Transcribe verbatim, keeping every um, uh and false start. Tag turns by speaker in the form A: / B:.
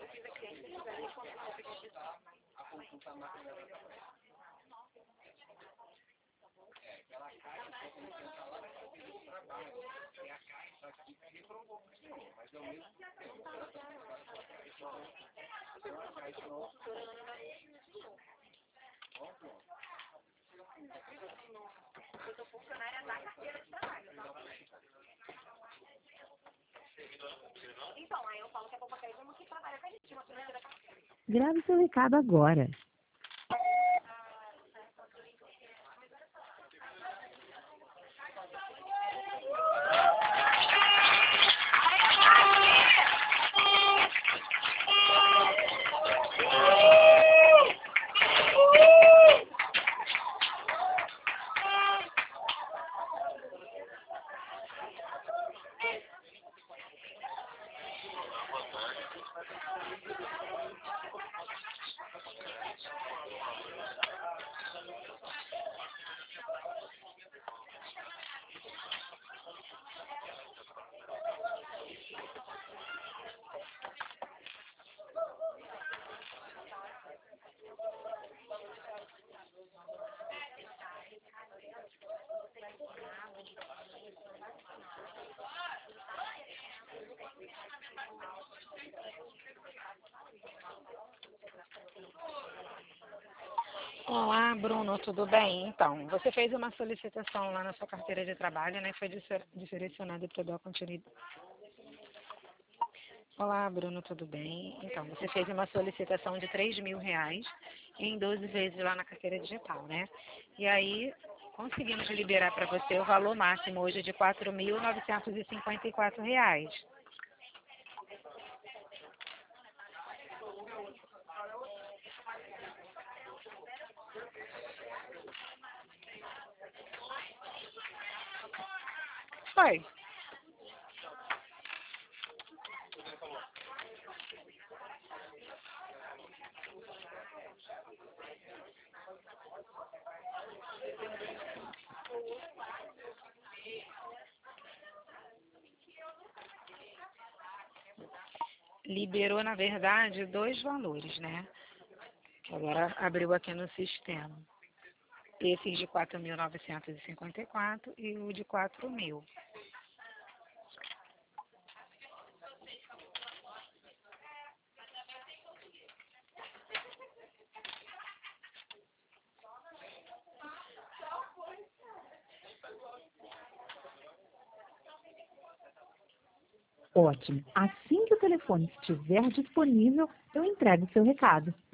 A: Eu sou funcionária da carteira de trabalho, tá? Então, aí eu falo que é pra qualquer uma que trabalha com a gente, uma financeira da carteira.
B: Grave seu recado agora.
C: Olá, Bruno, tudo bem? Então, você fez uma solicitação lá na sua carteira de trabalho, né? Foi direcionada para dar continuidade. Olá, Bruno, tudo bem? Então, você fez uma solicitação de três mil reais em doze vezes lá na carteira digital, né? E aí, conseguimos liberar para você o valor máximo hoje de quatro mil novecentos e cinquenta e quatro reais. Foi. Liberou, na verdade, dois valores, né? Que agora abriu aqui no sistema. Esse de quatro mil novecentos e cinquenta e quatro e o de quatro mil.
B: Ótimo. Assim que o telefone estiver disponível, eu entrego o seu recado.